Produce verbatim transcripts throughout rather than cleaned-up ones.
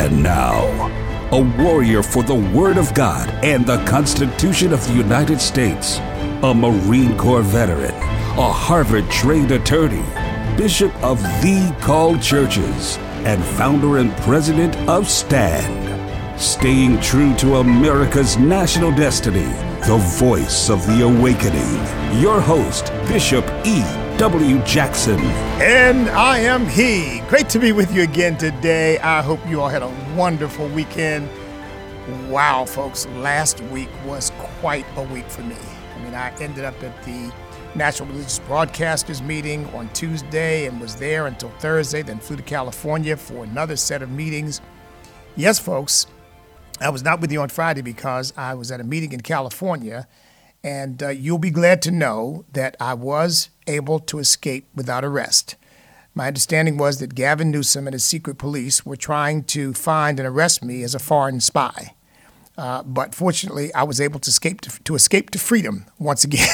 And now, a warrior for the Word of God and the Constitution of the United States, a Marine Corps veteran, a Harvard-trained attorney, Bishop of The Called Churches, and founder and president of STAND. Staying true to America's national destiny, the voice of the awakening. Your host, Bishop E. W. Jackson. And I am he. Great to be with you again today. I hope you all had a wonderful weekend. Wow, folks, last week was quite a week for me. I mean, I ended up at the National Religious Broadcasters meeting on Tuesday and was there until Thursday, then flew to California for another set of meetings. Yes, folks, I was not with you on Friday because I was at a meeting in California, and uh, you'll be glad to know that I was able to escape without arrest. My understanding was that Gavin Newsom and his secret police were trying to find and arrest me as a foreign spy. Uh, but fortunately, I was able to escape to, to escape to freedom once again.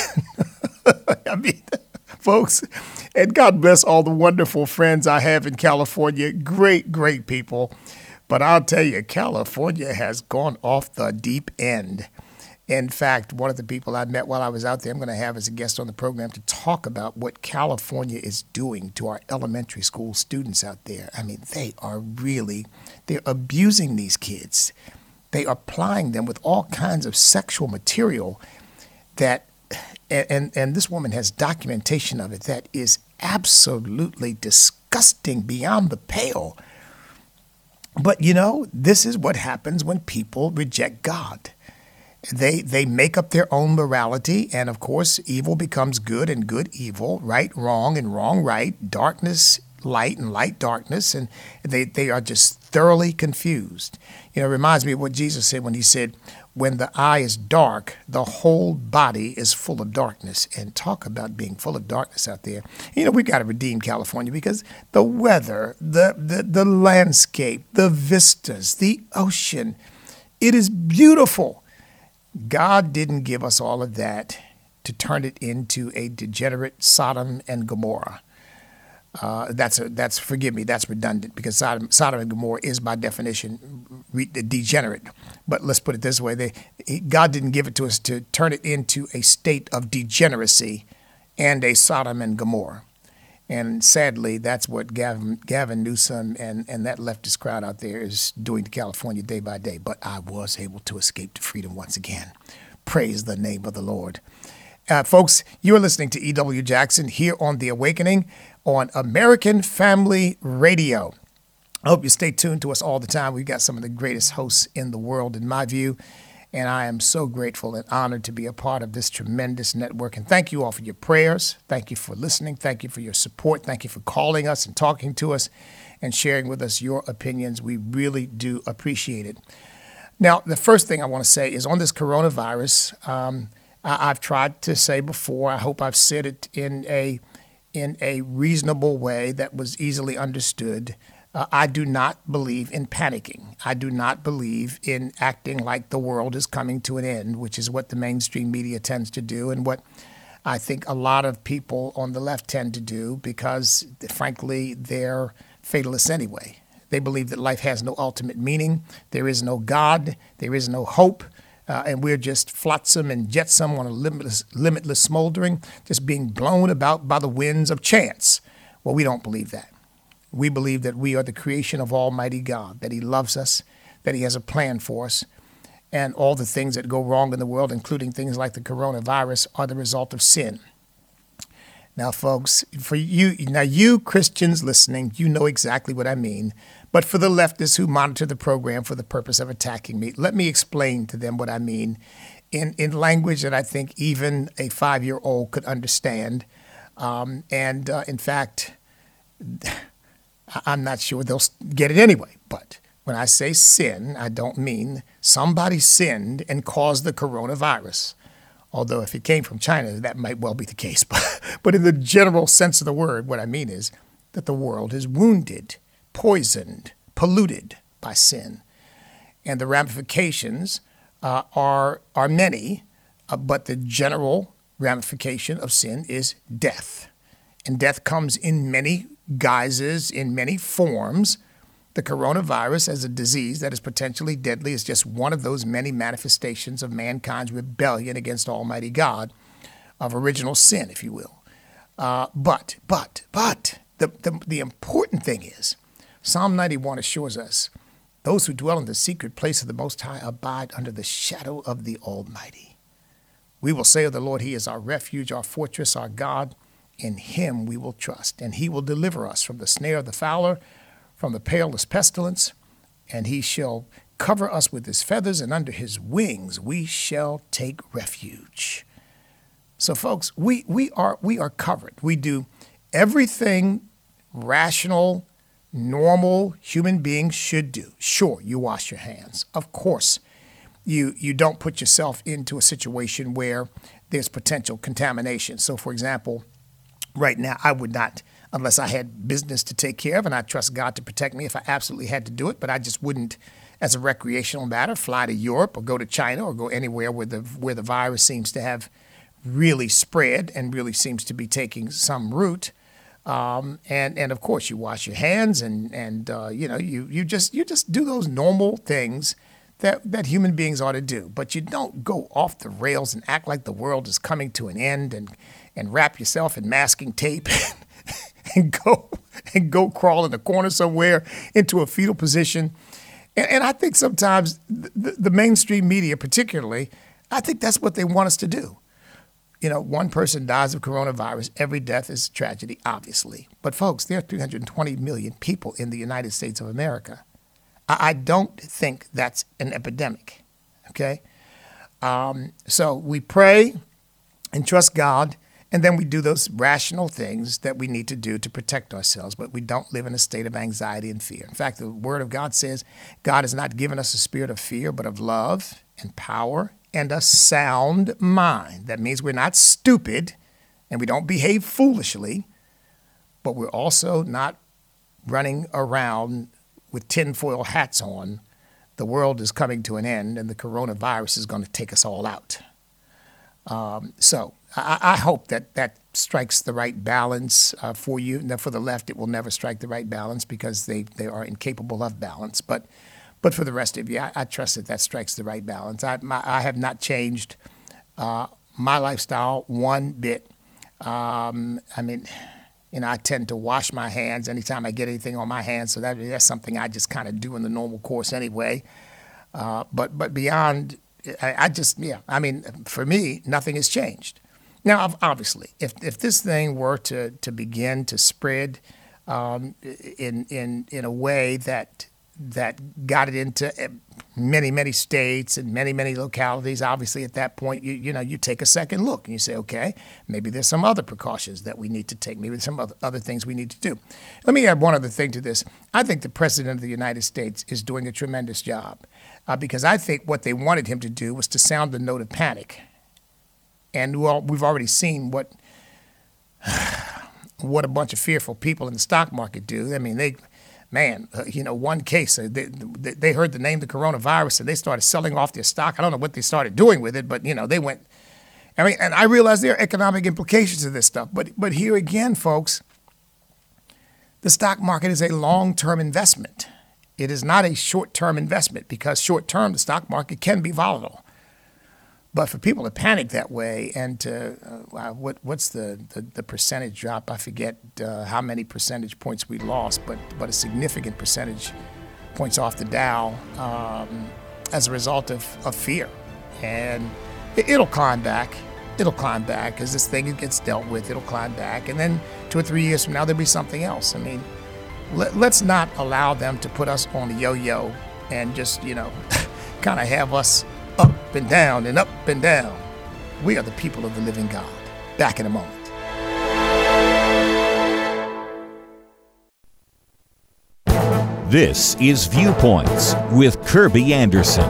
I mean, folks, and God bless all the wonderful friends I have in California. Great, great people. But I'll tell you, California has gone off the deep end. In fact, one of the people I met while I was out there, I'm going to have as a guest on the program to talk about what California is doing to our elementary school students out there. I mean, they are really, they're abusing these kids. They are plying them with all kinds of sexual material that, and, and this woman has documentation of it that is absolutely disgusting beyond the pale. But, you know, this is what happens when people reject God. They they make up their own morality, and of course, evil becomes good and good evil, right wrong and wrong right, darkness light and light darkness, and they, they are just thoroughly confused. You know, it reminds me of what Jesus said when he said, when the eye is dark, the whole body is full of darkness. And talk about being full of darkness out there. You know, we got to redeem California because the weather, the, the, the landscape, the vistas, the ocean, it is beautiful. God didn't give us all of that to turn it into a degenerate Sodom and Gomorrah. Uh, that's a, that's forgive me, that's redundant because Sodom, Sodom and Gomorrah is by definition re- degenerate. But let's put it this way: they, God didn't give it to us to turn it into a state of degeneracy and a Sodom and Gomorrah. And sadly, that's what Gavin, Gavin Newsom and, and that leftist crowd out there is doing to California day by day. But I was able to escape to freedom once again. Praise the name of the Lord. Uh, folks, you are listening to E W. Jackson here on The Awakening on American Family Radio. I hope you stay tuned to us all the time. We've got some of the greatest hosts in the world, in my view, and I am so grateful and honored to be a part of this tremendous network. And thank you all for your prayers. Thank you for listening. Thank you for your support. Thank you for calling us and talking to us and sharing with us your opinions. We really do appreciate it. Now, the first thing I want to say is on this coronavirus, um, I- I've tried to say before, I hope I've said it in a in a reasonable way that was easily understood. Uh, I do not believe in panicking. I do not believe in acting like the world is coming to an end, which is what the mainstream media tends to do and what I think a lot of people on the left tend to do because, frankly, they're fatalists anyway. They believe that life has no ultimate meaning. There is no God. There is no hope. Uh, and we're just flotsam and jetsam on a limitless, limitless smoldering, just being blown about by the winds of chance. Well, we don't believe that. We believe that we are the creation of Almighty God, that He loves us, that He has a plan for us, and all the things that go wrong in the world, including things like the coronavirus, are the result of sin. Now, folks, for you, now you Christians listening, you know exactly what I mean. But for the leftists who monitor the program for the purpose of attacking me, let me explain to them what I mean in, in language that I think even a five-year-old could understand. Um, and uh, in fact, I'm not sure they'll get it anyway. But when I say sin, I don't mean somebody sinned and caused the coronavirus. Although if it came from China, that might well be the case. But, but in the general sense of the word, what I mean is that the world is wounded, poisoned, polluted by sin. And the ramifications uh, are, are many, uh, but the general ramification of sin is death. And death comes in many guises, in many forms, The coronavirus as a disease that is potentially deadly is just one of those many manifestations of mankind's rebellion against Almighty God, of original sin, if you will. Uh, but, but, but, the, the, the important thing is, Psalm ninety-one assures us, those who dwell in the secret place of the Most High abide under the shadow of the Almighty. We will say of the Lord, He is our refuge, our fortress, our God. In Him we will trust, and He will deliver us from the snare of the fowler, from the perilous pestilence, and He shall cover us with His feathers, and under His wings we shall take refuge. So, folks, we, we are we are covered. We do everything rational, normal human beings should do. Sure, you wash your hands. Of course, you you don't put yourself into a situation where there's potential contamination. So, for example, right now, I would not, unless I had business to take care of, and I trust God to protect me if I absolutely had to do it, but I just wouldn't, as a recreational matter, fly to Europe or go to China or go anywhere where the where the virus seems to have really spread and really seems to be taking some root. Um, and and of course, you wash your hands, and and uh, you know you you just you just do those normal things that that human beings ought to do. But you don't go off the rails and act like the world is coming to an end, and and wrap yourself in masking tape and go and go crawl in the corner somewhere into a fetal position. And, and I think sometimes the, the mainstream media, particularly, I think that's what they want us to do. You know, one person dies of coronavirus. Every death is a tragedy, obviously. But folks, there are three hundred twenty million people in the United States of America. I, I don't think that's an epidemic, okay? Um, so we pray and trust God, and then we do those rational things that we need to do to protect ourselves, but we don't live in a state of anxiety and fear. In fact, the Word of God says God has not given us a spirit of fear, but of love and power and a sound mind. That means we're not stupid and we don't behave foolishly, but we're also not running around with tinfoil hats on. The world is coming to an end and the coronavirus is going to take us all out. Um, so I, I hope that that strikes the right balance uh, for you. Now, for the left, it will never strike the right balance because they, they are incapable of balance. But But for the rest of you, I, I trust that that strikes the right balance. I, my, I have not changed uh, my lifestyle one bit. Um, I mean, you know, I tend to wash my hands anytime I get anything on my hands, so that, that's something I just kind of do in the normal course anyway. Uh, but but beyond, I, I just, yeah, I mean, for me, nothing has changed. Now, obviously, if if this thing were to, to begin to spread um, in in in a way that that got it into many, many states and many, many localities, obviously at that point, you you know, you take a second look and you say, okay, maybe there's some other precautions that we need to take. Maybe there's some other, other things we need to do. Let me add one other thing to this. I think the President of the United States is doing a tremendous job uh, because I think what they wanted him to do was to sound the note of panic. And well, we've already seen what what a bunch of fearful people in the stock market do. I mean, they... Man, uh, you know, one case, uh, they, they heard the name the coronavirus and they started selling off their stock. I don't know what they started doing with it, but, you know, they went. I mean, and I realize there are economic implications of this stuff. But, but here again, folks, the stock market is a long-term investment. It is not a short-term investment because short-term, the stock market can be volatile. But for people to panic that way and to, uh, what what's the, the, the percentage drop? I forget uh, how many percentage points we lost, but but a significant percentage points off the Dow um, as a result of, of fear. And it, it'll climb back. It'll climb back as this thing gets dealt with. It'll climb back. And then two or three years from now, there'll be something else. I mean, let, let's not allow them to put us on a yo-yo and just, you know, kind of have us up and down and up and down. We are the people of the living God. Back in a moment. This is Viewpoints with Kirby Anderson.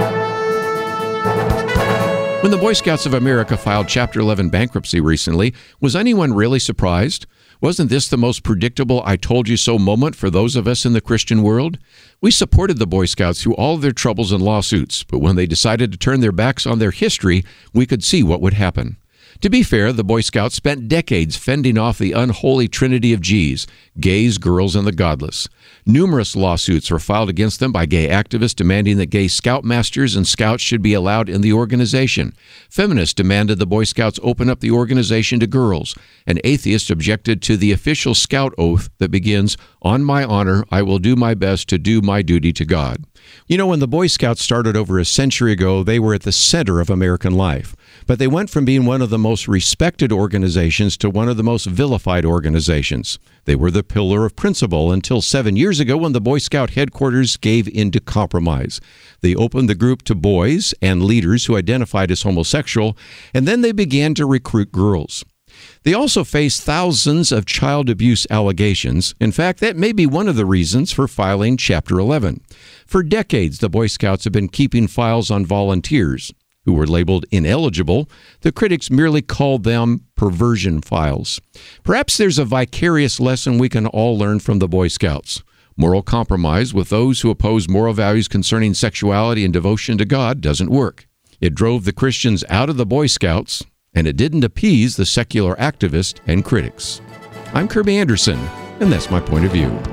When the Boy Scouts of America filed Chapter eleven bankruptcy recently, was anyone really surprised? Wasn't this the most predictable I told you so moment for those of us in the Christian world? We supported the Boy Scouts through all of their troubles and lawsuits, but when they decided to turn their backs on their history, we could see what would happen. To be fair, the Boy Scouts spent decades fending off the unholy trinity of G's, gays, girls, and the godless. Numerous lawsuits were filed against them by gay activists demanding that gay scoutmasters and scouts should be allowed in the organization. Feminists demanded the Boy Scouts open up the organization to girls, and atheists objected to the official scout oath that begins, "On my honor, I will do my best to do my duty to God." You know, when the Boy Scouts started over a century ago, they were at the center of American life. But they went from being one of the most respected organizations to one of the most vilified organizations. They were the pillar of principle until seven years ago when the Boy Scout headquarters gave in to compromise. They opened the group to boys and leaders who identified as homosexual, and then they began to recruit girls. They also faced thousands of child abuse allegations. In fact, that may be one of the reasons for filing Chapter eleven. For decades, the Boy Scouts have been keeping files on volunteers who were labeled ineligible. The critics merely called them perversion files. Perhaps there's a vicarious lesson we can all learn from the Boy Scouts. Moral compromise with those who oppose moral values concerning sexuality and devotion to God doesn't work. It drove the Christians out of the Boy Scouts, and it didn't appease the secular activists and critics. I'm Kirby Anderson, and that's my point of view.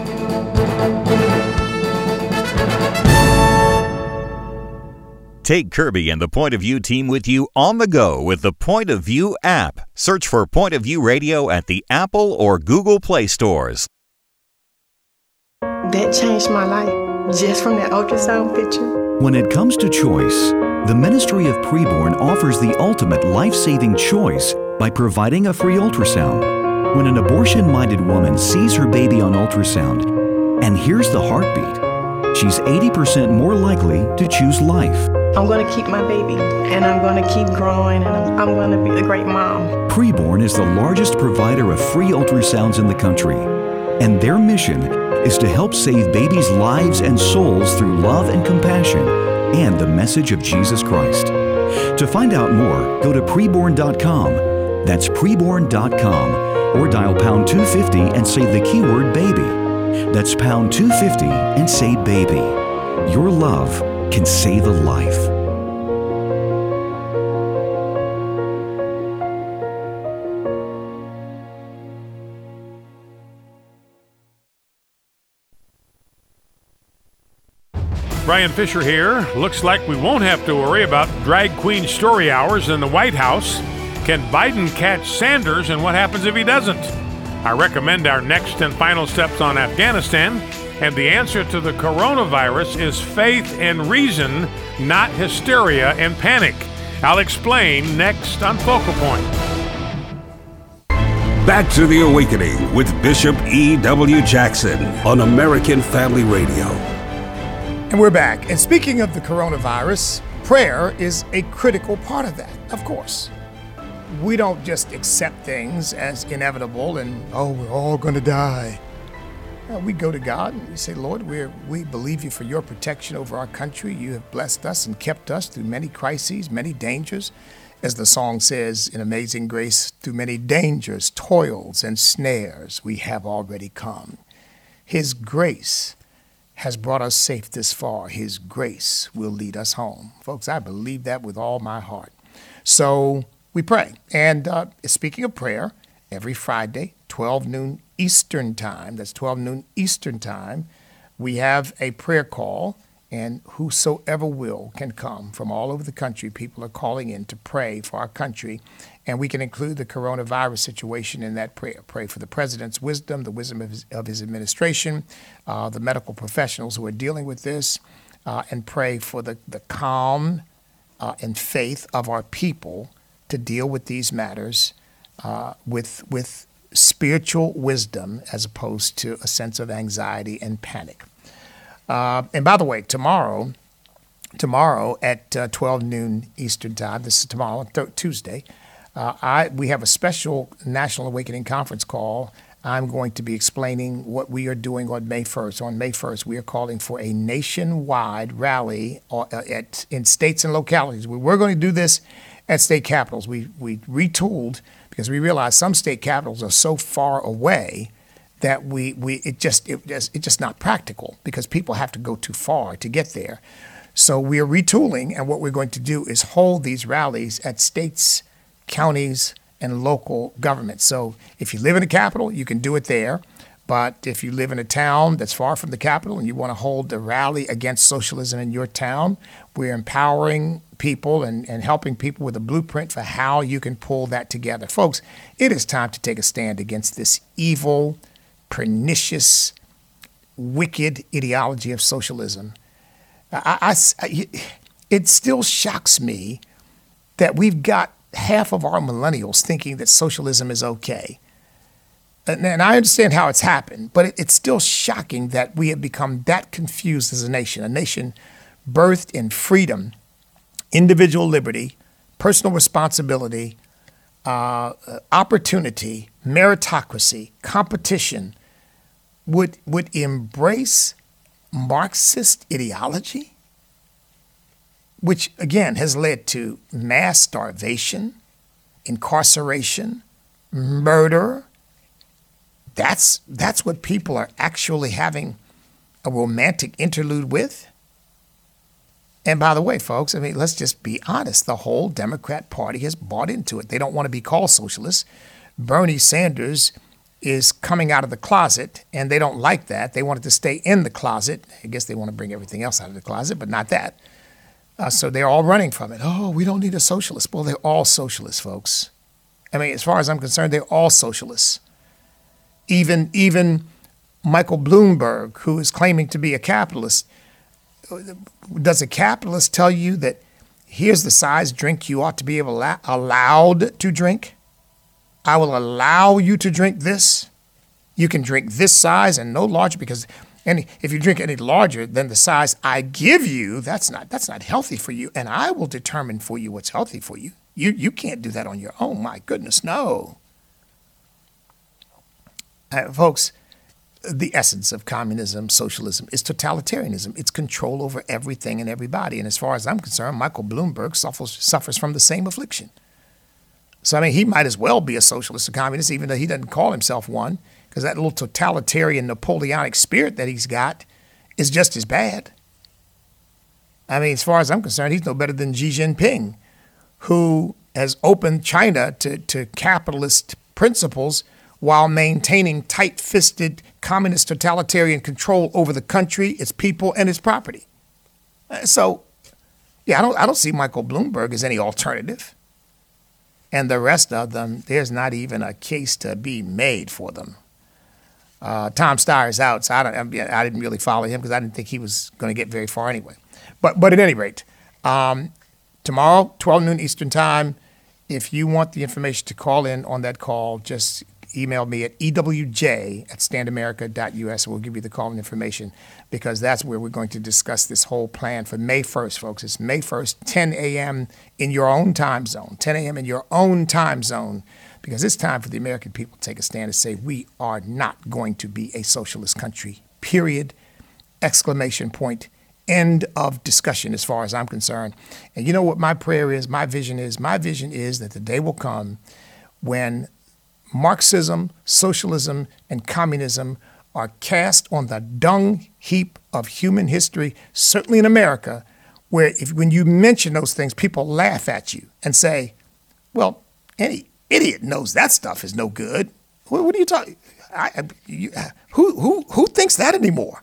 Take Kirby and the Point of View team with you on the go with the Point of View app. Search for Point of View Radio at the Apple or Google Play stores. That changed my life, just from that ultrasound picture. When it comes to choice, the Ministry of Preborn offers the ultimate life-saving choice by providing a free ultrasound. When an abortion-minded woman sees her baby on ultrasound and hears the heartbeat, she's eighty percent more likely to choose life. I'm going to keep my baby, and I'm going to keep growing, and I'm, I'm going to be a great mom. Preborn is the largest provider of free ultrasounds in the country, and their mission is to help save babies' lives and souls through love and compassion and the message of Jesus Christ. To find out more, go to preborn dot com. That's preborn dot com, or dial pound two fifty and say the keyword baby. That's pound two fifty and say baby. Your love can save a life. Brian Fisher here. Looks like we won't have to worry about drag queen story hours in the White House. Can Biden catch Sanders, and what happens if he doesn't? I recommend our next and final steps on Afghanistan, and the answer to the coronavirus is faith and reason, not hysteria and panic. I'll explain next on Focal Point. Back to the Awakening with Bishop E W. Jackson on American Family Radio. And we're back. And speaking of the coronavirus, prayer is a critical part of that, of course. We don't just accept things as inevitable and, oh, we're all going to die. No, we go to God and we say, Lord, we're, we believe you for your protection over our country. You have blessed us and kept us through many crises, many dangers. As the song says in Amazing Grace, through many dangers, toils, and snares, we have already come. His grace has brought us safe this far. His grace will lead us home. Folks, I believe that with all my heart. So we pray. And uh, speaking of prayer, every Friday, twelve noon Eastern time, that's twelve noon Eastern time, we have a prayer call, and whosoever will can come from all over the country. People are calling in to pray for our country, and we can include the coronavirus situation in that prayer. Pray for the president's wisdom, the wisdom of his, of his administration, uh, the medical professionals who are dealing with this, uh, and pray for the, the calm uh, and faith of our people to deal with these matters uh, with with spiritual wisdom as opposed to a sense of anxiety and panic. Uh, and by the way, tomorrow, tomorrow at uh, twelve noon Eastern time, this is tomorrow, th- Tuesday, uh, I we have a special National Awakening Conference call. I'm going to be explaining what we are doing on May first. On May first, we are calling for a nationwide rally uh, at in states and localities. We We're going to do this at state capitals. We we retooled because we realized some state capitals are so far away that we, we it just it just it's just not practical because people have to go too far to get there. So we are retooling, and what we're going to do is hold these rallies at states counties, and local government. So if you live in the capital, you can do it there. But if you live in a town that's far from the capital and you want to hold the rally against socialism in your town, we're empowering people and, and helping people with a blueprint for how you can pull that together. Folks, it is time to take a stand against this evil, pernicious, wicked ideology of socialism. I, I, it still shocks me that we've got half of our millennials thinking that socialism is okay. And, and I understand how it's happened, but it, it's still shocking that we have become that confused as a nation, a nation birthed in freedom, individual liberty, personal responsibility, uh, opportunity, meritocracy, competition, would would embrace Marxist ideology, which again has led to mass starvation, incarceration, murder. That's that's what people are actually having a romantic interlude with. And by the way, folks, I mean, let's just be honest. The whole Democrat Party has bought into it. They don't want to be called socialists. Bernie Sanders is coming out of the closet, and they don't like that. They wanted to stay in the closet. I guess they want to bring everything else out of the closet, but not that. Uh, so they're all running from it. Oh, we don't need a socialist. Well, they're all socialists, folks. I mean, as far as I'm concerned, they're all socialists. Even even Michael Bloomberg, who is claiming to be a capitalist, does a capitalist tell you that here's the size drink you ought to be able to, allowed to drink? I will allow you to drink this. You can drink this size and no larger, because any if you drink any larger than the size I give you, that's not that's not healthy for you, and I will determine for you what's healthy for you. You you can't do that on your own. My goodness, no. Uh, folks, the essence of communism, socialism, is totalitarianism. It's control over everything and everybody. And as far as I'm concerned, Michael Bloomberg suffers, suffers from the same affliction. So, I mean, he might as well be a socialist or communist, even though he doesn't call himself one, because that little totalitarian Napoleonic spirit that he's got is just as bad. I mean, as far as I'm concerned, he's no better than Xi Jinping, who has opened China to, to capitalist principles while maintaining tight-fisted communist totalitarian control over the country, its people, and its property. So, yeah, I don't, I don't see Michael Bloomberg as any alternative. And the rest of them, there's not even a case to be made for them. Uh, Tom Steyer's out, so I, don't, I didn't really follow him because I didn't think he was going to get very far anyway. But, but at any rate, um, tomorrow, twelve noon Eastern Time, if you want the information to call in on that call, just email me at ewj at stand america dot u s. We'll give you the call and information, because that's where we're going to discuss this whole plan for May first, folks. It's May first, ten a.m. in your own time zone, ten a.m. in your own time zone, because it's time for the American people to take a stand and say, we are not going to be a socialist country, period, exclamation point, end of discussion as far as I'm concerned. And you know what my prayer is, my vision is? My vision is that the day will come when Marxism, socialism, and communism are cast on the dung heap of human history, certainly in America, where if when you mention those things, people laugh at you and say, well, any idiot knows that stuff is no good. What, what are you talking? I, you, who, who, who thinks that anymore?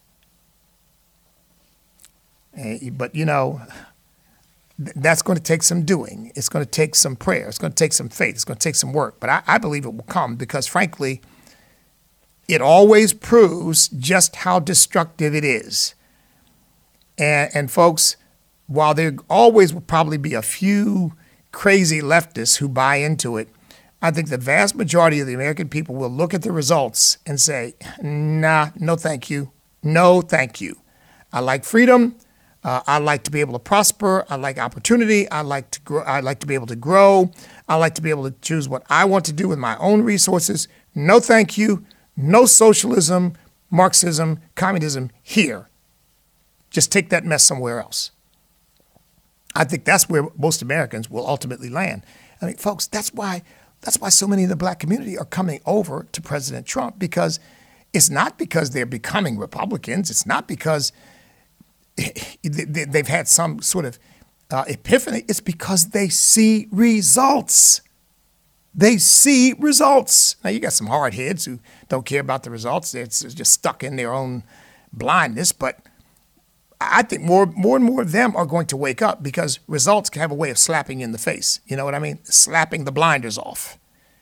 Uh, but, you know, that's going to take some doing. It's going to take some prayer. It's going to take some faith. It's going to take some work. But I, I believe it will come because, frankly, it always proves just how destructive it is. And, and folks, while there always will probably be a few crazy leftists who buy into it, I think the vast majority of the American people will look at the results and say, nah, no thank you. No thank you. I like freedom. Uh, I like to be able to prosper. I like opportunity. I like to grow. I like to be able to grow. I like to be able to choose what I want to do with my own resources. No thank you. No socialism, Marxism, communism here. Just take that mess somewhere else. I think that's where most Americans will ultimately land. I mean, folks, that's why that's why so many in the black community are coming over to President Trump, because it's not because they're becoming Republicans. It's not because they've had some sort of uh, epiphany is because they see results. They see results. Now, you got some hard heads who don't care about the results. They're just stuck in their own blindness. But I think more, more and more of them are going to wake up because results can have a way of slapping you in the face. You know what I mean? Slapping the blinders off.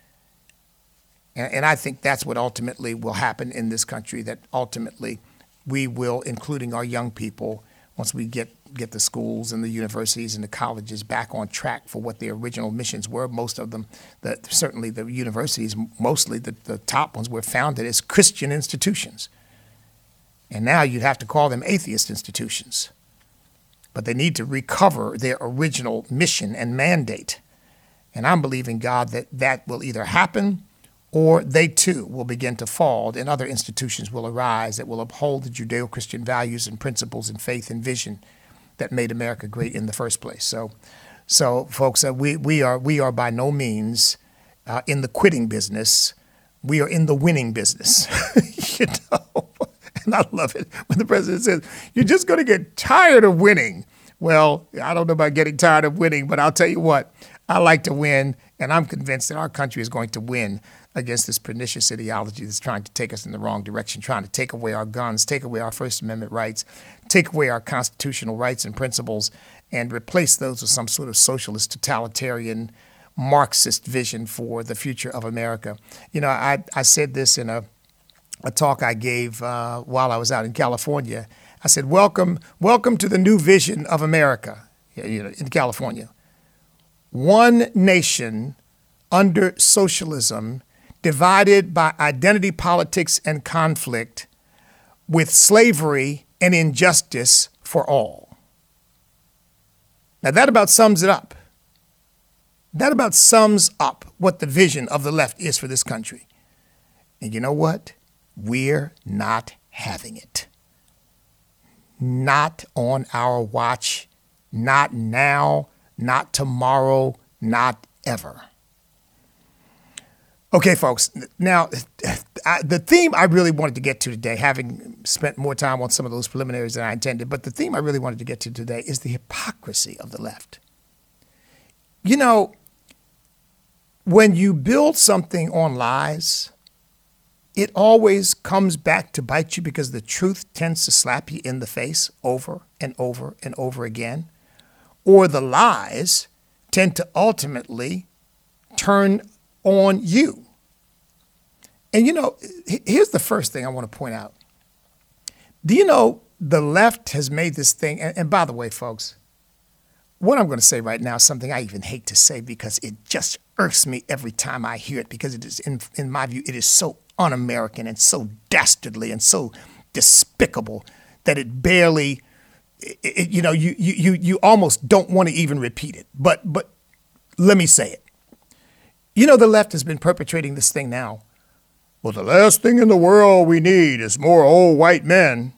And, and I think that's what ultimately will happen in this country, that ultimately we will, including our young people, once we get, get the schools and the universities and the colleges back on track for what their original missions were. Most of them, the, certainly the universities, mostly the, the top ones, were founded as Christian institutions. And now you'd have to call them atheist institutions. But they need to recover their original mission and mandate. And I'm believing, God, that that will either happen or they too will begin to fall and other institutions will arise that will uphold the Judeo-Christian values and principles and faith and vision that made America great in the first place. So, so folks, uh, we, we, are, we are by no means uh, in the quitting business. We are in the winning business, you know. And I love it when the president says, you're just going to get tired of winning. Well, I don't know about getting tired of winning, but I'll tell you what, I like to win, and I'm convinced that our country is going to win against this pernicious ideology that's trying to take us in the wrong direction, trying to take away our guns, take away our First Amendment rights, take away our constitutional rights and principles, and replace those with some sort of socialist, totalitarian, Marxist vision for the future of America. You know, I, I said this in a a talk I gave uh, while I was out in California. I said, welcome, welcome to the new vision of America, you know, in California. One nation under socialism, divided by identity politics and conflict, with slavery and injustice for all. Now that about sums it up. That about sums up what the vision of the left is for this country. And you know what? We're not having it. Not on our watch, not now, not tomorrow, not ever. Okay, folks, now I, the theme I really wanted to get to today, having spent more time on some of those preliminaries than I intended, but the theme I really wanted to get to today is the hypocrisy of the left. You know, when you build something on lies, it always comes back to bite you because the truth tends to slap you in the face over and over and over again. Or the lies tend to ultimately turn on you. And you know, here's the first thing I want to point out. Do you know the left has made this thing, and, and by the way, folks, what I'm going to say right now is something I even hate to say because it just irks me every time I hear it, because it is, in, in my view, it is so un-American and so dastardly and so despicable that it barely, it, it, you know, you, you, you almost don't want to even repeat it. But, but let me say it. You know, the left has been perpetrating this thing now. Well, the last thing in the world we need is more old white men.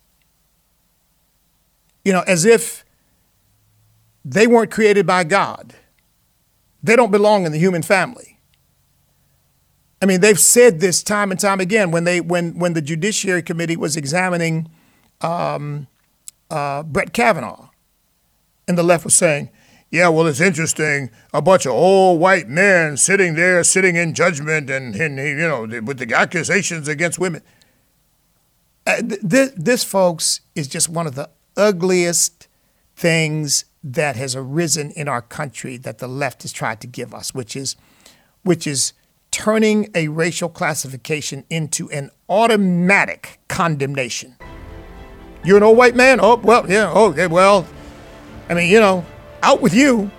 You know, as if they weren't created by God. They don't belong in the human family. I mean, they've said this time and time again when they when when the Judiciary Committee was examining um, uh, Brett Kavanaugh, and the left was saying, yeah, well, it's interesting, a bunch of old white men sitting there, sitting in judgment, and, and you know, with the accusations against women. Uh, th- this, folks, is just one of the ugliest things that has arisen in our country that the left has tried to give us, which is, which is turning a racial classification into an automatic condemnation. You're an old white man? Oh, well, yeah, oh, yeah, well, I mean, you know, out with you.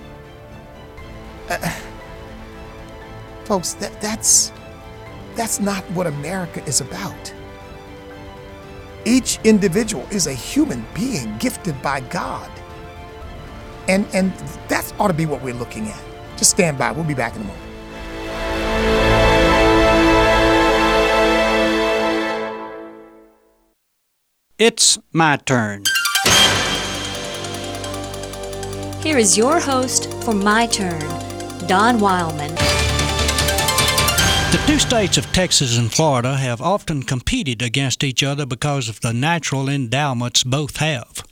Uh, folks, that, that's, that's not what America is about. Each individual is a human being gifted by God. And, and that ought to be what we're looking at. Just stand by. We'll be back in a moment. It's my turn. Here is your host for My Turn, Don Wildman. The two states of Texas and Florida have often competed against each other because of the natural endowments both have.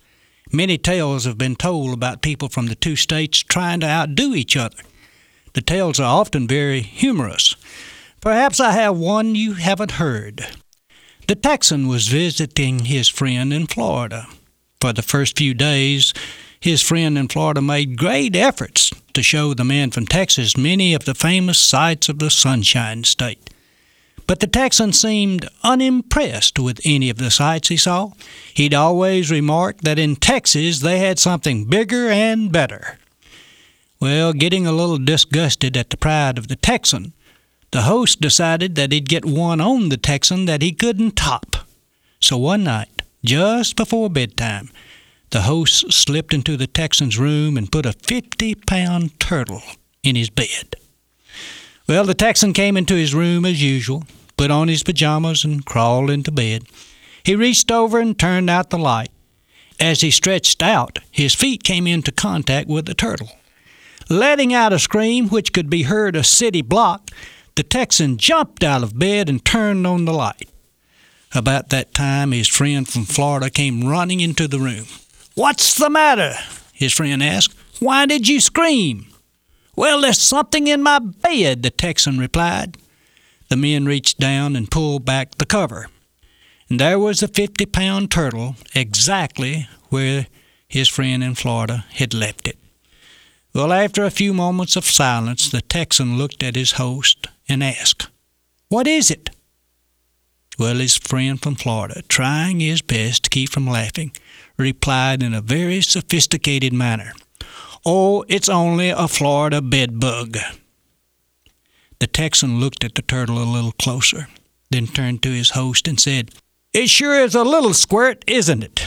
Many tales have been told about people from the two states trying to outdo each other. The tales are often very humorous. Perhaps I have one you haven't heard. The Texan was visiting his friend in Florida. For the first few days, his friend in Florida made great efforts to show the man from Texas many of the famous sights of the Sunshine State. But the Texan seemed unimpressed with any of the sights he saw. He'd always remarked that in Texas they had something bigger and better. Well, getting a little disgusted at the pride of the Texan, the host decided that he'd get one on the Texan that he couldn't top. So one night, just before bedtime, the host slipped into the Texan's room and put a fifty-pound turtle in his bed. Well, the Texan came into his room as usual, put on his pajamas and crawled into bed. He reached over and turned out the light. As he stretched out, his feet came into contact with the turtle. Letting out a scream which could be heard a city block, the Texan jumped out of bed and turned on the light. About that time, his friend from Florida came running into the room. "What's the matter?" his friend asked. "Why did you scream?" "Well, there's something in my bed," the Texan replied. The men reached down and pulled back the cover. And there was the fifty-pound turtle exactly where his friend in Florida had left it. Well, after a few moments of silence, the Texan looked at his host and asked, "What is it?" Well, his friend from Florida, trying his best to keep from laughing, replied in a very sophisticated manner, "Oh, it's only a Florida bedbug." The Texan looked at the turtle a little closer, then turned to his host and said, "It sure is a little squirt, isn't it?"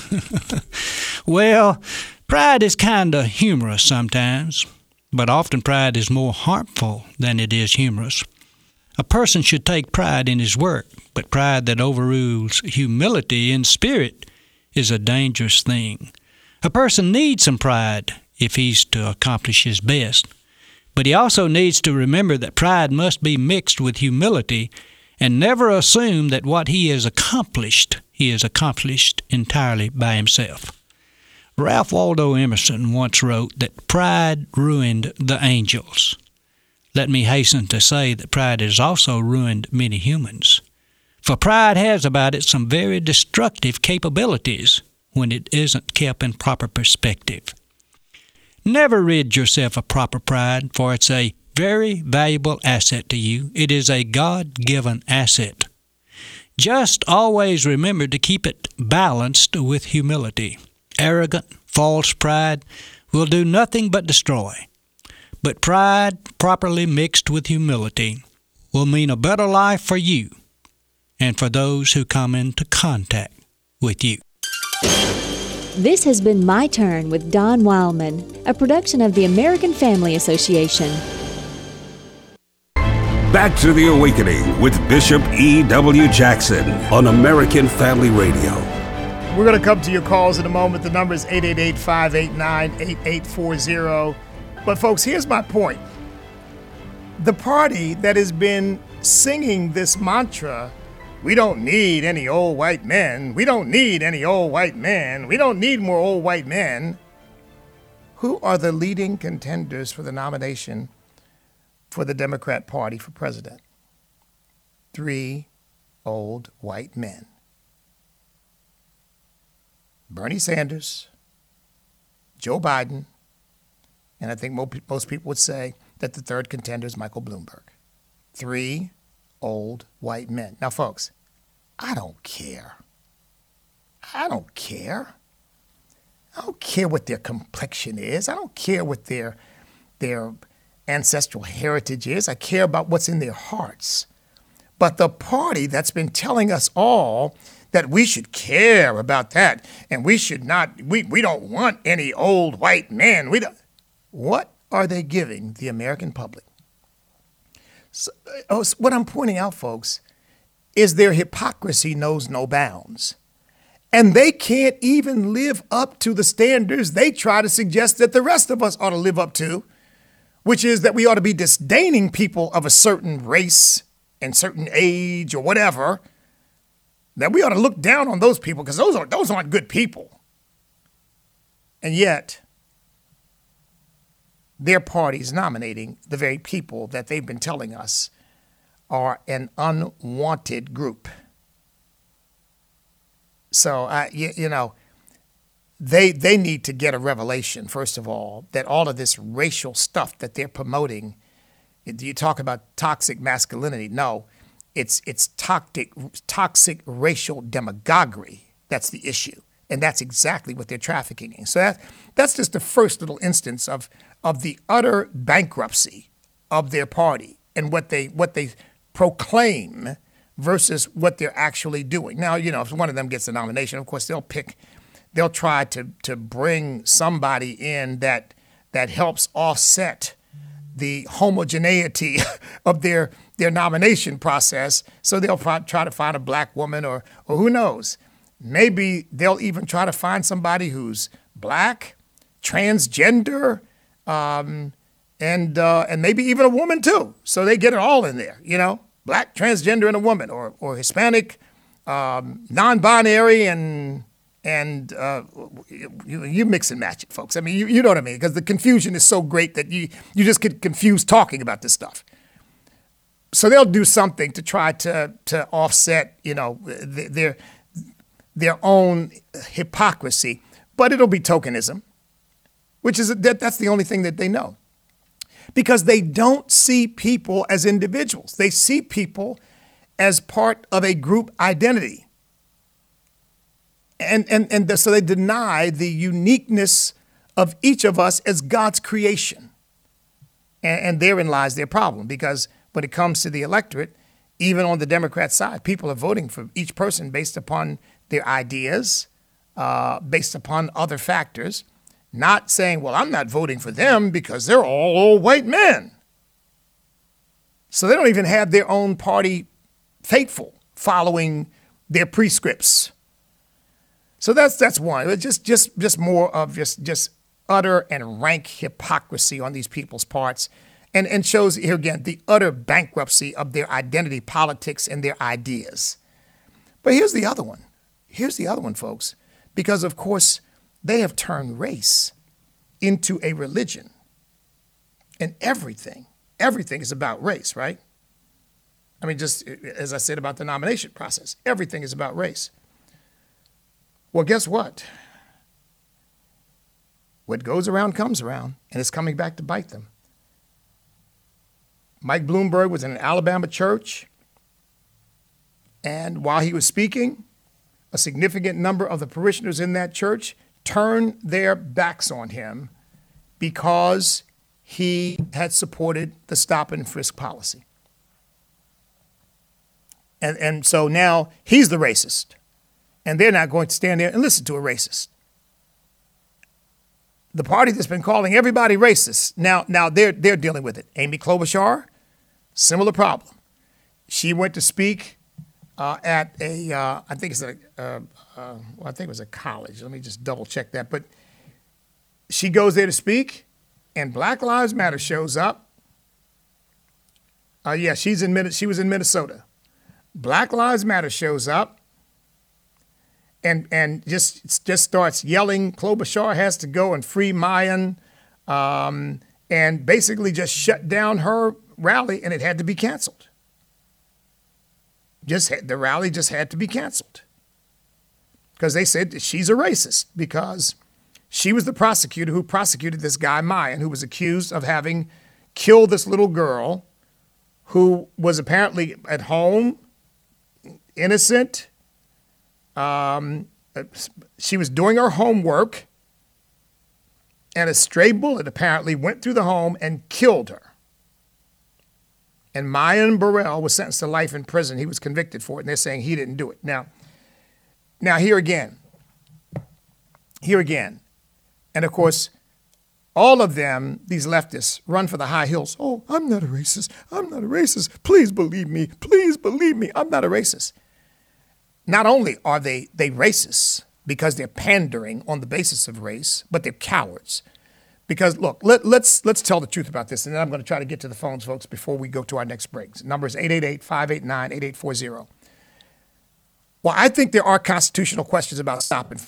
Well, pride is kind of humorous sometimes, but often pride is more harmful than it is humorous. A person should take pride in his work, but pride that overrules humility in spirit is a dangerous thing. A person needs some pride if he's to accomplish his best, but he also needs to remember that pride must be mixed with humility and never assume that what he has accomplished, he has accomplished entirely by himself. Ralph Waldo Emerson once wrote that pride ruined the angels. Let me hasten to say that pride has also ruined many humans. For pride has about it some very destructive capabilities when it isn't kept in proper perspective. Never rid yourself of proper pride, for it's a very valuable asset to you. It is a God-given asset. Just always remember to keep it balanced with humility. Arrogant, false pride will do nothing but destroy. But pride, properly mixed with humility, will mean a better life for you and for those who come into contact with you. This has been My Turn with Don Wildman, a production of the American Family Association. Back to the Awakening with Bishop E W Jackson on American Family Radio. We're going to come to your calls in a moment. The number is eight eight eight, five eight nine, eight eight four zero. But folks, here's my point. The party that has been singing this mantra, we don't need any old white men, we don't need any old white men, we don't need more old white men. Who are the leading contenders for the nomination for the Democrat Party for president? Three old white men. Bernie Sanders, Joe Biden, and I think most people would say that the third contender is Michael Bloomberg. Three old white men. Now, folks, I don't care. I don't care. I don't care what their complexion is. I don't care what their, their ancestral heritage is. I care about what's in their hearts. But the party that's been telling us all that we should care about that and we should not, we, we don't want any old white men. We don't. What are they giving the American public? So, oh, so what I'm pointing out, folks, is their hypocrisy knows no bounds. And they can't even live up to the standards they try to suggest that the rest of us ought to live up to, which is that we ought to be disdaining people of a certain race and certain age or whatever, that we ought to look down on those people because those, are, those aren't good people. And yet, their party's nominating the very people that they've been telling us are an unwanted group. So, uh, you, you know, they they need to get a revelation, first of all, that all of this racial stuff that they're promoting, do you talk about toxic masculinity? No, it's it's toxic, toxic racial demagoguery. That's the issue. And that's exactly what they're trafficking in. So that, that's just the first little instance of, of the utter bankruptcy of their party and what they what they proclaim versus what they're actually doing. Now, you know, if one of them gets the nomination, of course, they'll pick, they'll try to to bring somebody in that that helps offset the homogeneity of their their nomination process. So they'll try to find a black woman or or who knows. Maybe they'll even try to find somebody who's black, transgender, um, and uh, and maybe even a woman too. So they get it all in there, you know, black, transgender, and a woman, or or Hispanic, um, non-binary, and and uh, you, you mix and match it, folks. I mean, you, you know what I mean, because the confusion is so great that you you just get confused talking about this stuff. So they'll do something to try to to offset, you know, their their own hypocrisy, but it'll be tokenism, which is that that's the only thing that they know, because they don't see people as individuals. They see people as part of a group identity. And, and, and the, so they deny the uniqueness of each of us as God's creation. And, and therein lies their problem, because when it comes to the electorate, even on the Democrat side, people are voting for each person based upon their ideas, uh, based upon other factors, not saying, well, I'm not voting for them because they're all old white men. So they don't even have their own party faithful following their prescripts. So that's that's one. It's just just just more of just just utter and rank hypocrisy on these people's parts, and and shows here again the utter bankruptcy of their identity politics and their ideas. But here's the other one. Here's the other one, folks, because of course they have turned race into a religion, and everything everything is about race, right? I mean, just as I said about the nomination process, everything is about race. Well, guess what? What goes around comes around, and it's coming back to bite them. Mike Bloomberg was in an Alabama church, and while he was speaking, a significant number of the parishioners in that church turned their backs on him because he had supported the stop and frisk policy. And, and so now he's the racist. And they're not going to stand there and listen to a racist. The party that's been calling everybody racist, now now they're they're dealing with it. Amy Klobuchar, similar problem. She went to speak uh, at a, uh, I think it's a, uh, uh, well, I think it was a college. Let me just double check that. But she goes there to speak, and Black Lives Matter shows up. Uh, yeah, she's in she was in Minnesota. Black Lives Matter shows up. And and just just starts yelling, Klobuchar has to go and free Mayan, um, and basically just shut down her rally, and it had to be canceled. Just had, the rally just had to be canceled because they said that she's a racist because she was the prosecutor who prosecuted this guy Mayan, who was accused of having killed this little girl who was apparently at home, innocent. Um, she was doing her homework, and a stray bullet apparently went through the home and killed her. And Mayan Burrell was sentenced to life in prison. He was convicted for it, and they're saying he didn't do it. Now, now here again, here again, and of course, all of them, these leftists, run for the high hills. Oh, I'm not a racist. I'm not a racist. Please believe me. Please believe me. I'm not a racist. Not only are they, they racists because they're pandering on the basis of race, but they're cowards. Because, look, let, let's let's tell the truth about this, and then I'm going to try to get to the phones, folks, before we go to our next break. The number is eight eight eight, five eight nine, eight eight four zero. Well, I think there are constitutional questions about stop and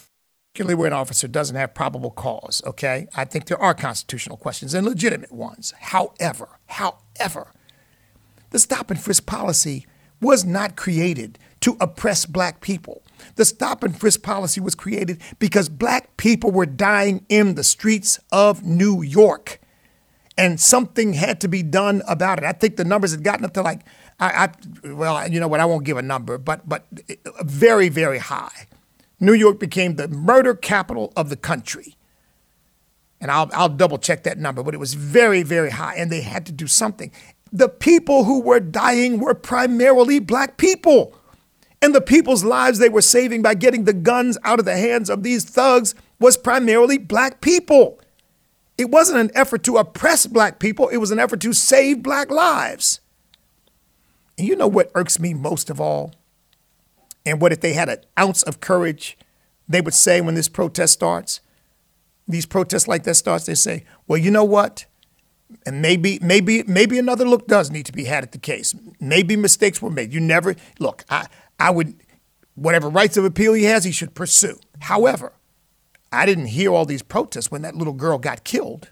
particularly where an officer doesn't have probable cause, okay? I think there are constitutional questions and legitimate ones. However, however, the stop and frisk policy was not created to oppress black people. The stop and frisk policy was created because black people were dying in the streets of New York, and something had to be done about it. I think the numbers had gotten up to like, I, I well, you know what, I won't give a number, but but very, very high. New York became the murder capital of the country. And I'll, I'll double check that number, but it was very, very high, and they had to do something. The people who were dying were primarily black people. And the people's lives they were saving by getting the guns out of the hands of these thugs was primarily black people. It wasn't an effort to oppress black people. It was an effort to save black lives. And you know what irks me most of all? And what if they had an ounce of courage, they would say when this protest starts, these protests like that starts, they say, well, you know what? And maybe, maybe, maybe another look does need to be had at the case. Maybe mistakes were made. You never, look, I, I would, whatever rights of appeal he has, he should pursue. However, I didn't hear all these protests when that little girl got killed.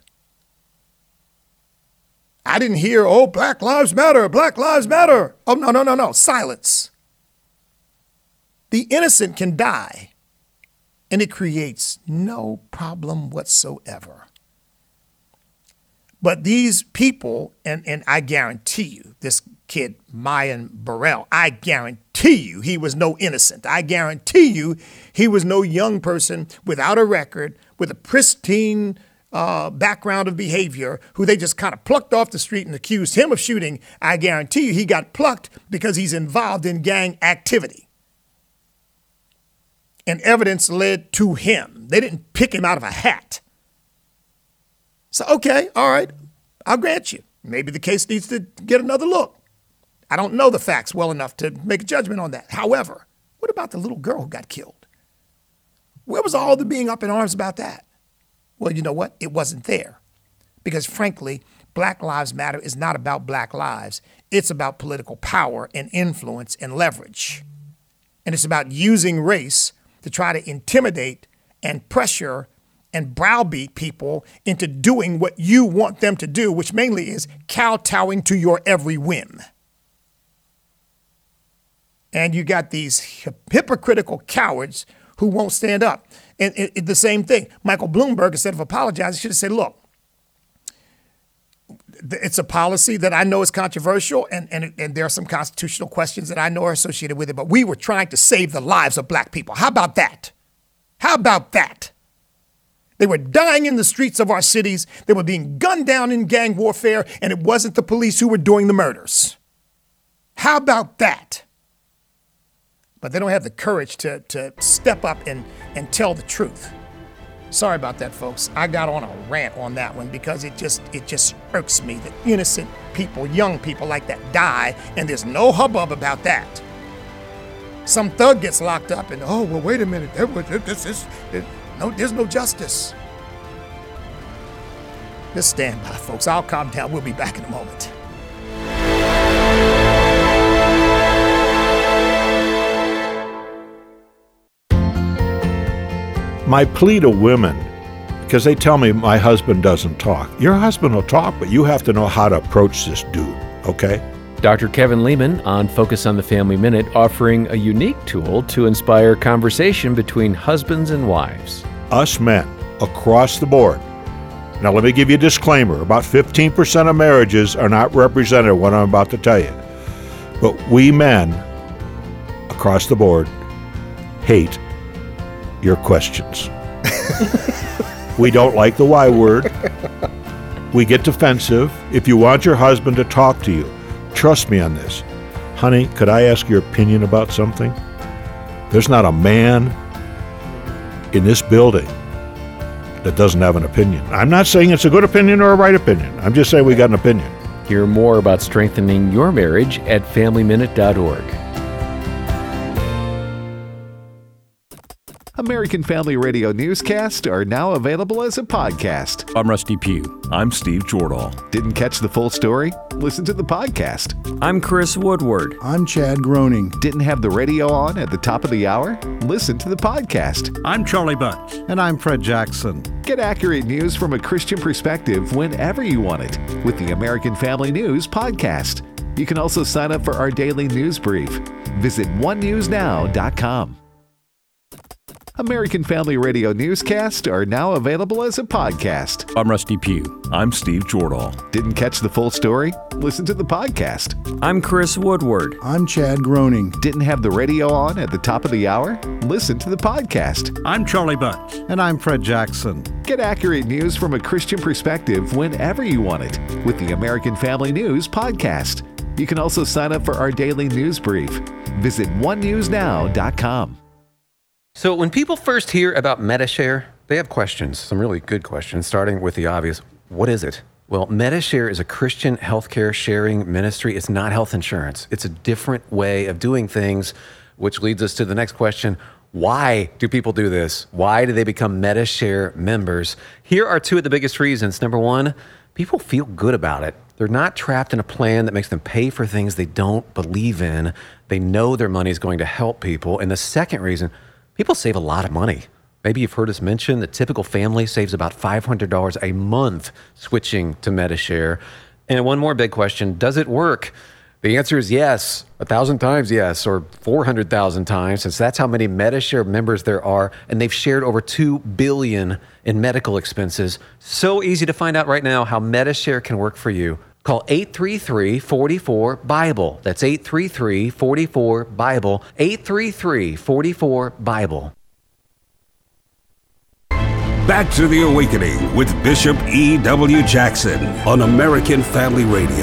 I didn't hear, oh, Black Lives Matter, Black Lives Matter. Oh, no, no, no, no, silence. The innocent can die, and it creates no problem whatsoever. But these people, and, and I guarantee you, this kid, Mayan Burrell, I guarantee you he was no innocent. I guarantee you he was no young person without a record, with a pristine uh, background of behavior, who they just kind of plucked off the street and accused him of shooting. I guarantee you he got plucked because he's involved in gang activity. And evidence led to him. They didn't pick him out of a hat. So, okay, all right, I'll grant you. Maybe the case needs to get another look. I don't know the facts well enough to make a judgment on that. However, what about the little girl who got killed? Where was all the being up in arms about that? Well, you know what? It wasn't there. Because frankly, Black Lives Matter is not about black lives. It's about political power and influence and leverage. And it's about using race to try to intimidate and pressure and browbeat people into doing what you want them to do, which mainly is kowtowing to your every whim. And you got these hypocritical cowards who won't stand up. And it, it, the same thing, Michael Bloomberg, instead of apologizing, should have said, look, it's a policy that I know is controversial, and, and, and there are some constitutional questions that I know are associated with it, but we were trying to save the lives of black people. How about that? How about that? They were dying in the streets of our cities. They were being gunned down in gang warfare, and it wasn't the police who were doing the murders. How about that? But they don't have the courage to, to step up and, and tell the truth. Sorry about that, folks. I got on a rant on that one because it just it just irks me that innocent people, young people like that die, and there's no hubbub about that. Some thug gets locked up and, oh, well, wait a minute. There was, this, this, this, no, there's no justice. Just stand by, folks. I'll calm down. We'll be back in a moment. My plea to women, because they tell me my husband doesn't talk. Your husband will talk, but you have to know how to approach this dude, okay? Doctor Kevin Lehman on Focus on the Family Minute, offering a unique tool to inspire conversation between husbands and wives. Us men, across the board. Now let me give you a disclaimer. About fifteen percent of marriages are not represented what I'm about to tell you. But we men, across the board, hate your questions. We don't like the Y word. We get defensive. If you want your husband to talk to you, trust me on this. Honey, could I ask your opinion about something? There's not a man in this building that doesn't have an opinion. I'm not saying it's a good opinion or a right opinion. I'm just saying we got an opinion. Hear more about strengthening your marriage at family minute dot org. American Family Radio newscasts are now available as a podcast. I'm Rusty Pugh. I'm Steve Jordahl. Didn't catch the full story? Listen to the podcast. I'm Chris Woodward. I'm Chad Groening. Didn't have the radio on at the top of the hour? Listen to the podcast. I'm Charlie Bunch. And I'm Fred Jackson. Get accurate news from a Christian perspective whenever you want it with the American Family News podcast. You can also sign up for our daily news brief. Visit one news now dot com. American Family Radio newscasts are now available as a podcast. I'm Rusty Pugh. I'm Steve Jordahl. Didn't catch the full story? Listen to the podcast. I'm Chris Woodward. I'm Chad Groening. Didn't have the radio on at the top of the hour? Listen to the podcast. I'm Charlie Bunch. And I'm Fred Jackson. Get accurate news from a Christian perspective whenever you want it with the American Family News podcast. You can also sign up for our daily news brief. Visit one news now dot com. So when people first hear about Medi-Share, they have questions, some really good questions, starting with the obvious. What is it? Well, Medi-Share is a Christian healthcare sharing ministry. It's not health insurance. It's a different way of doing things, which leads us to the next question. Why do people do this? Why do they become Medi-Share members? Here are two of the biggest reasons. Number one, people feel good about it. They're not trapped in a plan that makes them pay for things they don't believe in. They know their money is going to help people. And the second reason, people save a lot of money. Maybe you've heard us mention the typical family saves about five hundred dollars a month switching to Medi-Share. And one more big question, does it work? The answer is yes, a thousand times yes, or four hundred thousand times, since that's how many Medi-Share members there are, and they've shared over two billion dollars in medical expenses. So easy to find out right now how Medi-Share can work for you. Call eight three three, four four, BIBLE. That's eight three three, four four, BIBLE. eight three three, four four, BIBLE. Back to the Awakening with Bishop E W. Jackson on American Family Radio.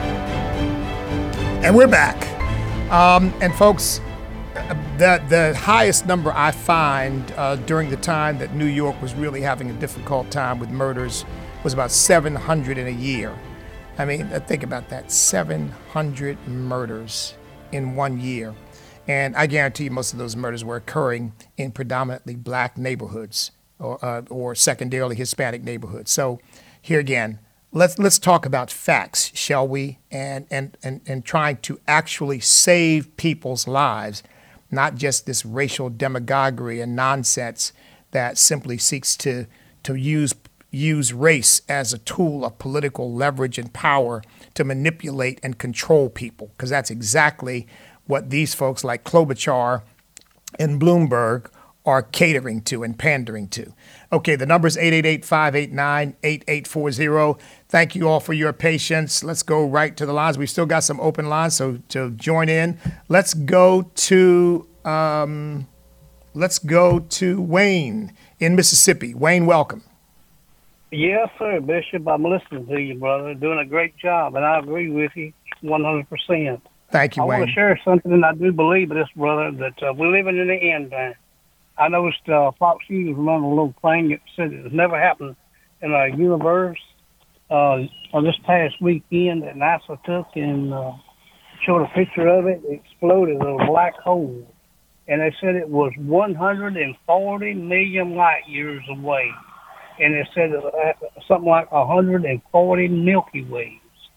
And we're back. Um, and folks, the, the highest number I find uh, during the time that New York was really having a difficult time with murders was about seven hundred in a year. I mean, think about that, seven hundred murders in one year. And I guarantee you most of those murders were occurring in predominantly black neighborhoods or, uh, or secondarily Hispanic neighborhoods. So here again, let's let's talk about facts, shall we? And, and, and, and trying to actually save people's lives, not just this racial demagoguery and nonsense that simply seeks to, to use use race as a tool of political leverage and power to manipulate and control people, because that's exactly what these folks like Klobuchar and Bloomberg are catering to and pandering to. Okay, the number is eight eight eight, five eight nine, eight eight four zero. Thank you all for your patience. Let's go right to the lines. We've still got some open lines, so to join in, let's go to um, let's go to Wayne in Mississippi. Wayne, welcome. Yes, sir, Bishop. I'm listening to you, brother. Doing a great job, and I agree with you one hundred percent. Thank you, I Wayne. want to share something, and I do believe this, brother, that uh, we're living in the end time. I noticed uh, Fox News run a little thing that said it has never happened in our universe. Uh, on this past weekend that NASA took and uh, showed a picture of it, it exploded a black hole. And they said it was one hundred forty million light years away. And it said uh, something like one hundred forty Milky Ways,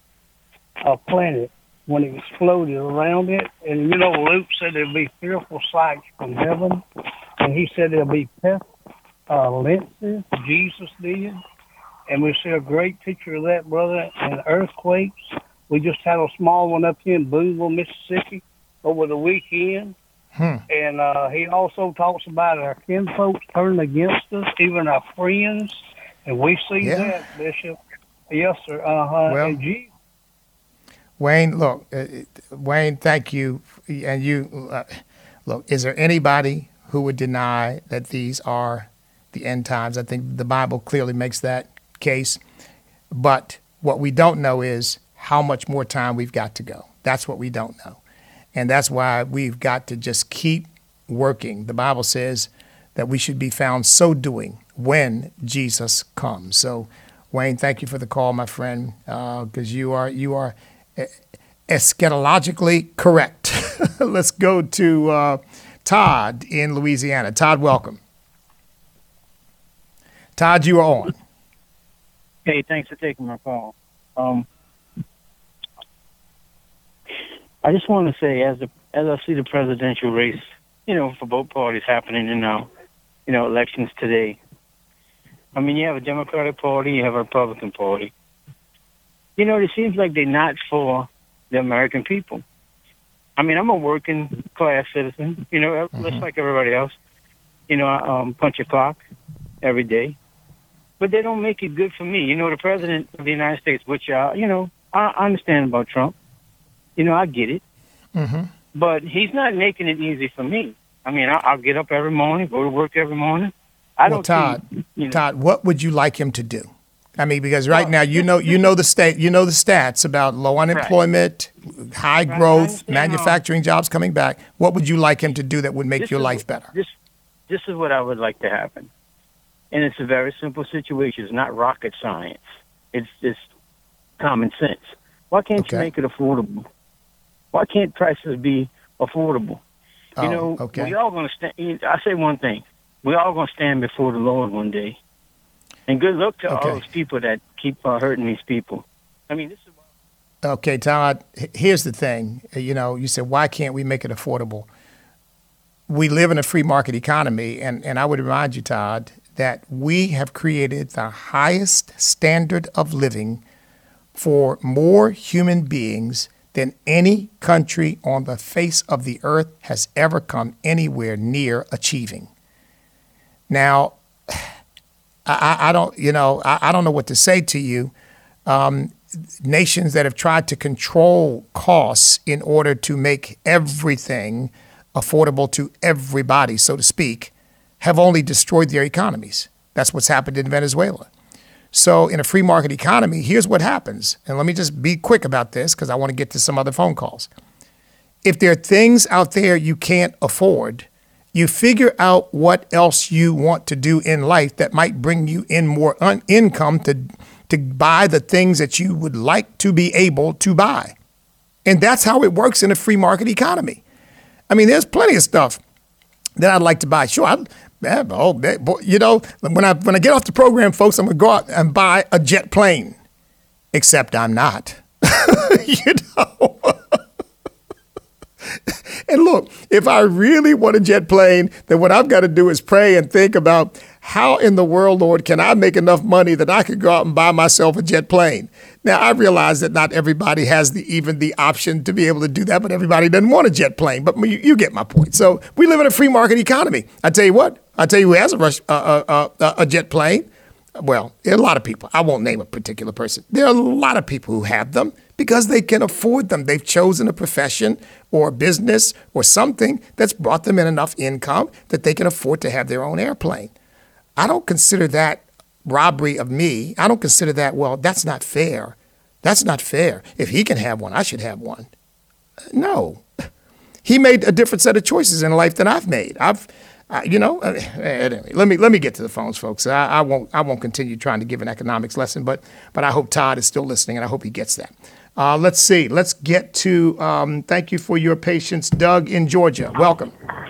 a planet, when it exploded around it. And, you know, Luke said there'll be fearful sights from heaven. And he said there'll be pestilences, Jesus did. And we see a great picture of that, brother, and earthquakes. We just had a small one up here in Boonville, Mississippi over the weekend. Hmm. And uh, he also talks about our kinfolks turning against us, even our friends. And we see yeah. that, Bishop. Yes, sir. Uh-huh. Well, and Jesus, Wayne, look, uh, Wayne, thank you. And you, uh, look, is there anybody who would deny that these are the end times? I think the Bible clearly makes that case. But what we don't know is how much more time we've got to go. That's what we don't know. And that's why we've got to just keep working. The Bible says that we should be found so doing when Jesus comes. So, Wayne, thank you for the call, my friend, because uh, you are you are eschatologically correct. Let's go to uh, Todd in Louisiana. Todd, welcome. Todd, you are on. Hey, thanks for taking my call. Um, I just want to say, as the, as I see the presidential race, you know, for both parties happening in now, you know, elections today. I mean, you have a Democratic Party, you have a Republican Party. You know, it seems like they're not for the American people. I mean, I'm a working class citizen, you know, mm-hmm. just like everybody else. You know, I um, punch a clock every day. But they don't make it good for me. You know, the president of the United States, which, uh, you know, I, I understand about Trump. You know, I get it. Mm-hmm. But he's not making it easy for me. I mean, I, I'll get up every morning, go to work every morning. I well, don't Todd, see, you know, Todd, what would you like him to do? I mean, because right well, now, you know, you know the state, you know the stats about low unemployment, right. high right. growth, manufacturing how, jobs coming back. What would you like him to do that would make your is, life better? This, this is what I would like to happen. And it's a very simple situation. It's not rocket science. It's just common sense. Why can't okay. you make it affordable? Why can't prices be affordable? You oh, know, okay. we all going to stand. I say one thing: we all going to stand before the Lord one day. And good luck to okay. all those people that keep uh, hurting these people. I mean, this is. Okay, Todd. Here's the thing. You know, you said, why can't we make it affordable? We live in a free market economy, and and I would remind you, Todd, that we have created the highest standard of living for more human beings than any country on the face of the earth has ever come anywhere near achieving. Now, I, I don't, you know, I, I don't know what to say to you. Um, nations that have tried to control costs in order to make everything affordable to everybody, so to speak, have only destroyed their economies. That's what's happened in Venezuela. So in a free market economy, here's what happens. And let me just be quick about this because I want to get to some other phone calls. If there are things out there you can't afford, you figure out what else you want to do in life that might bring you in more un- income to, to buy the things that you would like to be able to buy. And that's how it works in a free market economy. I mean, there's plenty of stuff that I'd like to buy. Sure, I'd, man, oh, boy, you know, when I when I get off the program, folks, I'm going to go out and buy a jet plane. Except I'm not. You know? And look, if I really want a jet plane, then what I've got to do is pray and think about how in the world, Lord, can I make enough money that I could go out and buy myself a jet plane? Now, I realize that not everybody has the even the option to be able to do that, but everybody doesn't want a jet plane. But you, you get my point. So we live in a free market economy. I tell you what, I tell you who has a, rush, uh, uh, uh, a jet plane. Well, there are a lot of people. I won't name a particular person. There are a lot of people who have them because they can afford them. They've chosen a profession or a business or something that's brought them in enough income that they can afford to have their own airplane. I don't consider that robbery of me. I don't consider that, well, that's not fair. That's not fair. If he can have one, I should have one. No. He made a different set of choices in life than I've made. I've Uh, you know, uh, anyway, let me let me get to the phones, folks. I, I won't I won't continue trying to give an economics lesson, but but I hope Todd is still listening, and I hope he gets that. Uh, let's see. Let's get to. Um, thank you for your patience, Doug in Georgia. Welcome.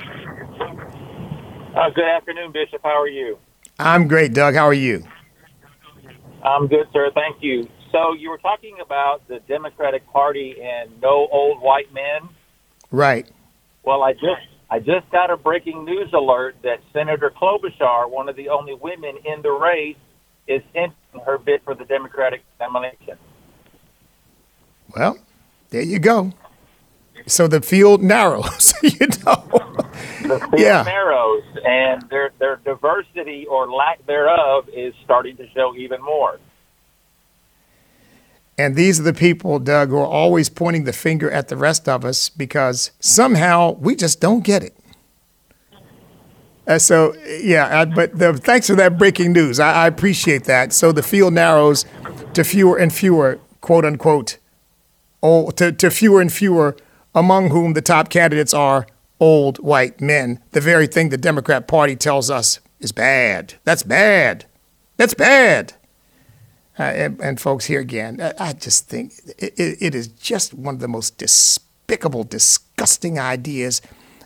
Uh, good afternoon, Bishop. How are you? I'm great, Doug. How are you? I'm good, sir. Thank you. So you were talking about the Democratic Party and no old white men. Right. Well, I just. I just got a breaking news alert that Senator Klobuchar, one of the only women in the race, is ending her bid for the Democratic nomination. Well, there you go. So the field narrows, you know. The field yeah. narrows, and their their diversity or lack thereof is starting to show even more. And these are the people, Doug, who are always pointing the finger at the rest of us because somehow we just don't get it. Uh, so, yeah, I, but the, thanks for that breaking news. I, I appreciate that. So the field narrows to fewer and fewer, quote unquote, old, to, to fewer and fewer, among whom the top candidates are old white men. The very thing the Democrat Party tells us is bad. That's bad. That's bad. Uh, and, and folks, here again, I, I just think it, it, it is just one of the most despicable, disgusting ideas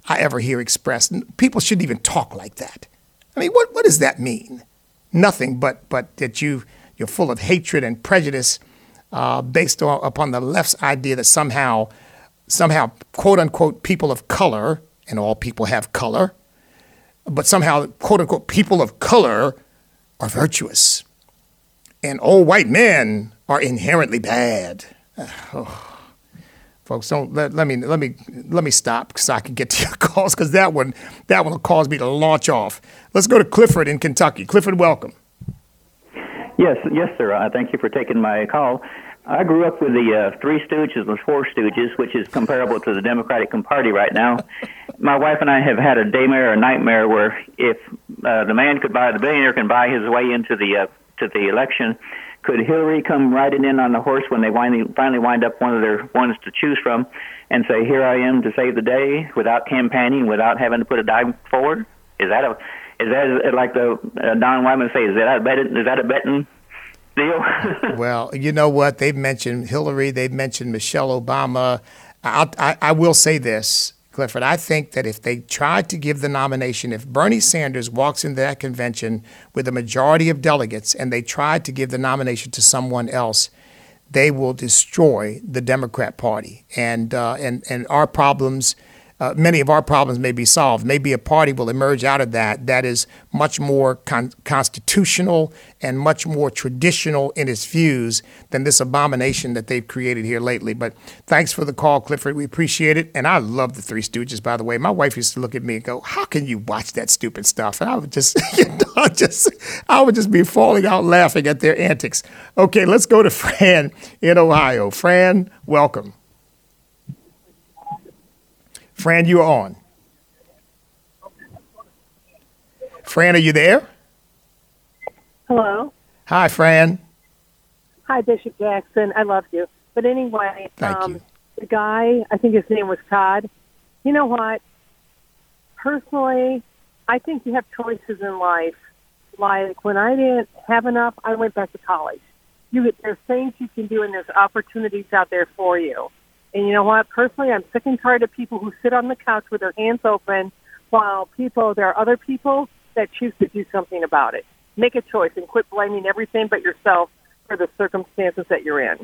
I ever hear expressed. People shouldn't even talk like that. I mean, what, what does that mean? Nothing but but that you, you're full of hatred and prejudice uh, based on, upon the left's idea that somehow, somehow, quote unquote, people of color, and all people have color, but somehow, quote unquote, people of color are virtuous. And old white men are inherently bad. Oh. Folks, don't let, let me let me let me stop so I can get to your calls, because that one that one will cause me to launch off. Let's go to Clifford in Kentucky. Clifford, welcome. Yes, yes, sir. Uh, thank you for taking my call. I grew up with the uh, Three Stooges, the Four Stooges, which is comparable to the Democratic Party right now. My wife and I have had a daymare or nightmare where if uh, the man could buy, the billionaire can buy his way into the uh, to the election. Could Hillary come riding in on the horse when they finally, finally wind up one of their ones to choose from and say, here I am to save the day, without campaigning, without having to put a dime forward? Is that a, is that like the uh, Don Wyman say, is that a betting, is that a betting deal? Well, you know what? They've mentioned Hillary. They've mentioned Michelle Obama. I'll, I, I will say this, Clifford. I think that if they tried to give the nomination, if Bernie Sanders walks into that convention with a majority of delegates and they tried to give the nomination to someone else, they will destroy the Democrat Party. And uh, and and our problems, uh, many of our problems may be solved. Maybe a party will emerge out of that that is much more con- constitutional and much more traditional in its views than this abomination that they've created here lately. But thanks for the call, Clifford. We appreciate it. And I love the Three Stooges, by the way. My wife used to look at me and go, how can you watch that stupid stuff? And I would just, you know, just, I would just be falling out laughing at their antics. Okay, let's go to Fran in Ohio. Fran, welcome. Fran, you are on. Fran, are you there? Hello. Hi, Fran. Hi, Bishop Jackson. I loved you. But anyway, Thank um, you. the guy, I think his name was Todd. You know what? Personally, I think you have choices in life. Like when I didn't have enough, I went back to college. You get, there's things you can do, and there's opportunities out there for you. And you know what? Personally, I'm sick and tired of people who sit on the couch with their hands open while people, there are other people that choose to do something about it. Make a choice and quit blaming everything but yourself for the circumstances that you're in.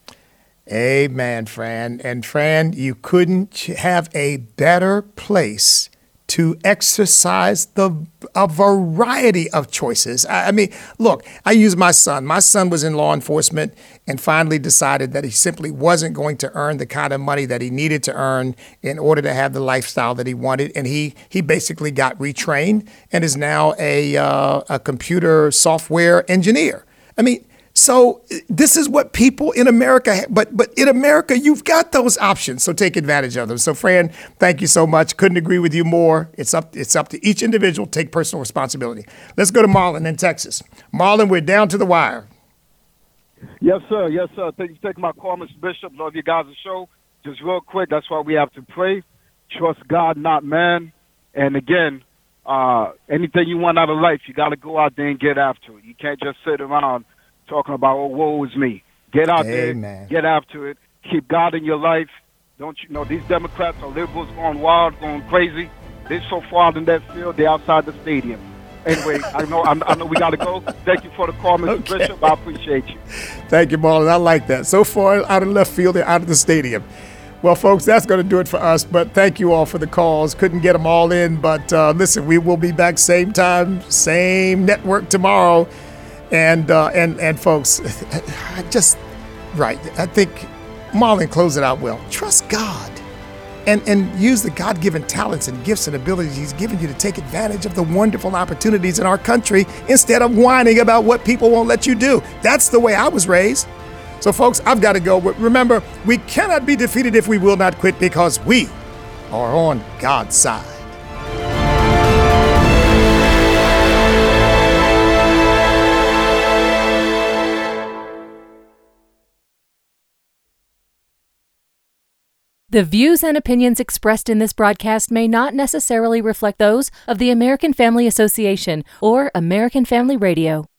Amen, Fran. And Fran, you couldn't have a better place to exercise the a variety of choices. I, I mean, look, I use my son. My son was in law enforcement and finally decided that he simply wasn't going to earn the kind of money that he needed to earn in order to have the lifestyle that he wanted. And he he basically got retrained and is now a uh, a computer software engineer. I mean, so this is what people in America, ha- but but in America, you've got those options. So take advantage of them. So Fran, thank you so much. Couldn't agree with you more. It's up it's up to each individual to take personal responsibility. Let's go to Marlon in Texas. Marlon, we're down to the wire. Yes, sir. Yes, sir. Thank you for taking my call, Mister Bishop. Love you guys' show. Just real quick, that's why we have to pray. Trust God, not man. And again, uh, anything you want out of life, you got to go out there and get after it. You can't just sit around talking about, oh, woe is me. Get out Amen. there, get after it. Keep God in your life. Don't you know, these Democrats are liberals going wild, going crazy. They're so far in that field, they're outside the stadium. Anyway, I know I know we got to go. Thank you for the call, Mister Okay. Bishop. I appreciate you. Thank you, Marlon. I like that. So far out of left field, they're out of the stadium. Well, folks, that's going to do it for us. But thank you all for the calls. Couldn't get them all in. But uh, listen, we will be back same time, same network tomorrow. And uh, and and folks, just right. I think Marlon closed it out well. Trust God, and and use the God-given talents and gifts and abilities He's given you to take advantage of the wonderful opportunities in our country instead of whining about what people won't let you do. That's the way I was raised. So, folks, I've got to go. But remember, we cannot be defeated if we will not quit, because we are on God's side. The views and opinions expressed in this broadcast may not necessarily reflect those of the American Family Association or American Family Radio.